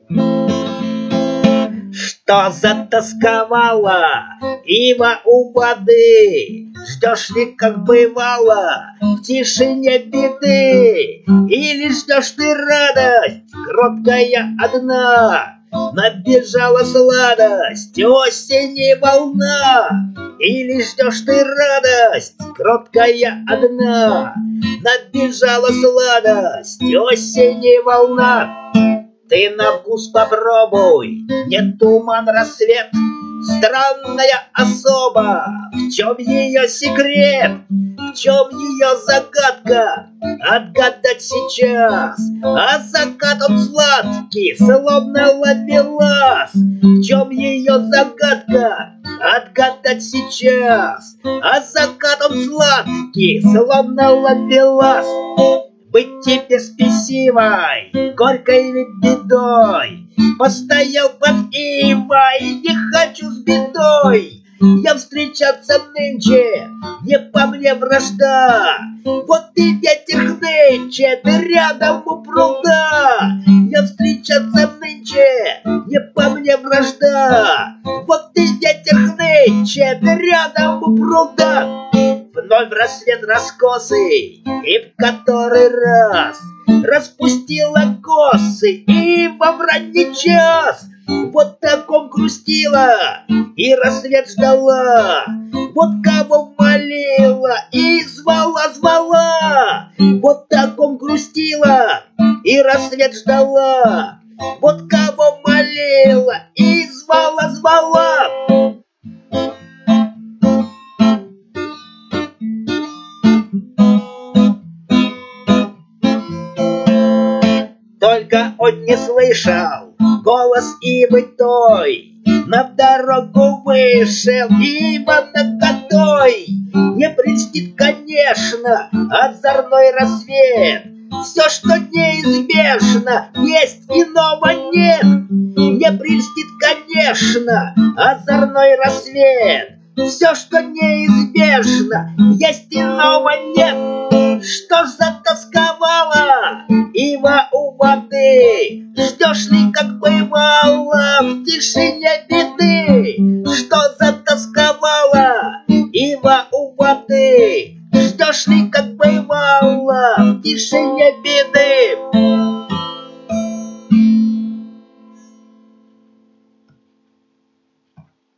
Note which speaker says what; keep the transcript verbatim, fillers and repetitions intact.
Speaker 1: Что затасковала ива у воды? Ждешь ли, как бывало, в тишине беды? Или ждешь ты радость, кроткая одна? Набежала сладость, осени волна. Или ждешь ты радость, кроткая одна? Набежала сладость, осени волна. Ты на вкус попробуй, не туман, рассвет. Странная особа, в чем ее секрет? В чем ее загадка? Отгадать сейчас. А закат он сладкий, словно ловелас. В чем ее загадка? Отгадать сейчас. А закат он сладкий, словно ловелас. Быть тебе спесивой, горькой ли бедой? Постоял под ивой, не хочу с бедой. Я встречаться нынче, не по мне вражда. Вот и ветер нынче, ты рядом у пруда. Я встречаться нынче, не по мне вражда. Вот и ветер нынче, ты рядом у пруда. Вновь рассвет раскосый, и в который раз распустила косы, и во ранний час вот таком грустила, и рассвет ждала. Вот кого молила и звала-звала, вот таком грустила, и рассвет ждала. Вот кого молила и звала-звала. Только он не слышал голос ивы той. На дорогу вышел ива наготой. Не прельстит, конечно, озорной рассвет. Все, что неизбежно, есть, иного нет. Не прельстит, конечно, озорной рассвет. Все, что неизбежно, есть, иного нет. Что ж затасковала ива у воды? Ждешь ли, как бывало, в тишине беды? Что затасковала ива у воды? Ждешь ли, как бывало, в тишине беды?